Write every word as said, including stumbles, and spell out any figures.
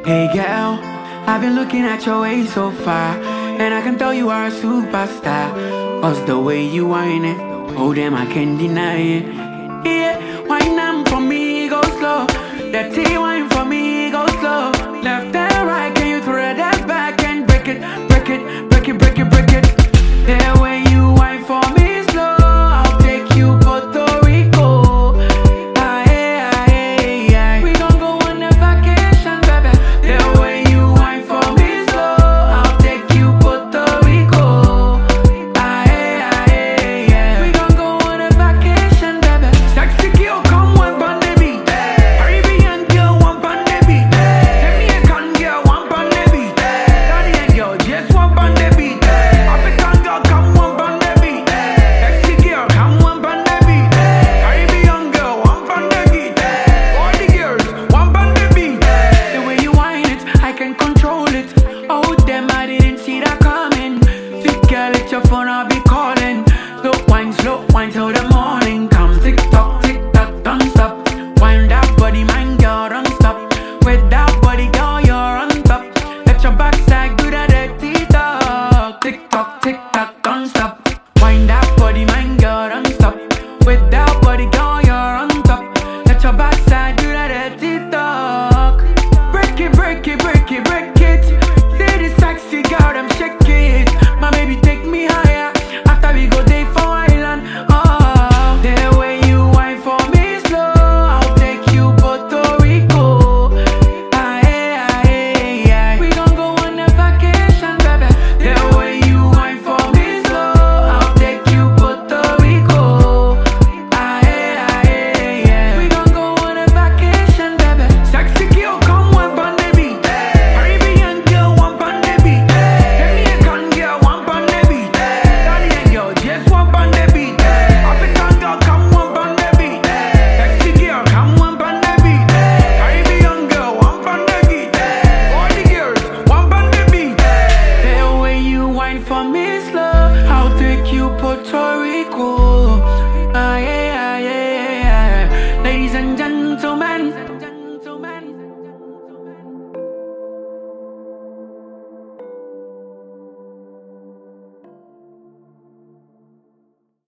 Hey girl, I've been looking at your ways so far, and I can tell you are a superstar. Cause the way you whine it, oh damn, I can't deny it. Yeah, wine them for me, go slow. That T wine for me, go slow. Left and right, can you throw that back and break it, break it, break it, break it, break it. The way you whine for me slow, I'll take you Puerto Rico. Aye, aye, aye. We gon' go on a vacation, baby. The way you whine for me slow, I'll take you Puerto Rico. Aye, aye, aye. We gon' go on a vacation, baby. Sexy girl, come one on the beat. Caribbean girl, one on the beat. Jamaican girl, one on the beat. Ghanaian girl, just one on the beat. African girl, come one on the beat. Sexy girl, come one on the beat. Caribbean girl, one on the beat. All the girls, one on the beat. The way you whine it, I can control it. Oh damn, I didn't see that coming. Sweet girl, it's your phone, I'll be calling. Slow wine, slow wine till the morning come. Tick tock, tick tock, don't stop. Wind that body, man, girl, don't stop. With that body, girl, you're on top. Let your backside do that dirty talk. Tick tock, tick tock, don't stop. Wind that body, man, girl, don't stop. With that body, girl, you're on top. Let your backside do that dirty talk. Break it, break it, break it, break it. Say this sexy girl, them shake it. My baby, take me higher. After we go day for island. Oh, the way you whine for me slow, I'll take you Puerto Rico. Aye, aye, aye. We gon' go on a vacation, baby. The way you whine for me slow, I'll take you Puerto Rico. Aye, aye, aye. We gon' go on a vacation, baby. Sexy girl, come one on the beat. Caribbean girl, one on the beat. Jamaican girl, one on the beat. Ghanaian girl, just one on the beat. African girl, come one on the beat. Sexy girl, come one on the beat. Caribbean girl, one on the beat. All the girls, one on the beat. The way you whine for me slow, I'll take you Puerto Rico. Ah, yeah, yeah, yeah, yeah. Ladies and gentlemen.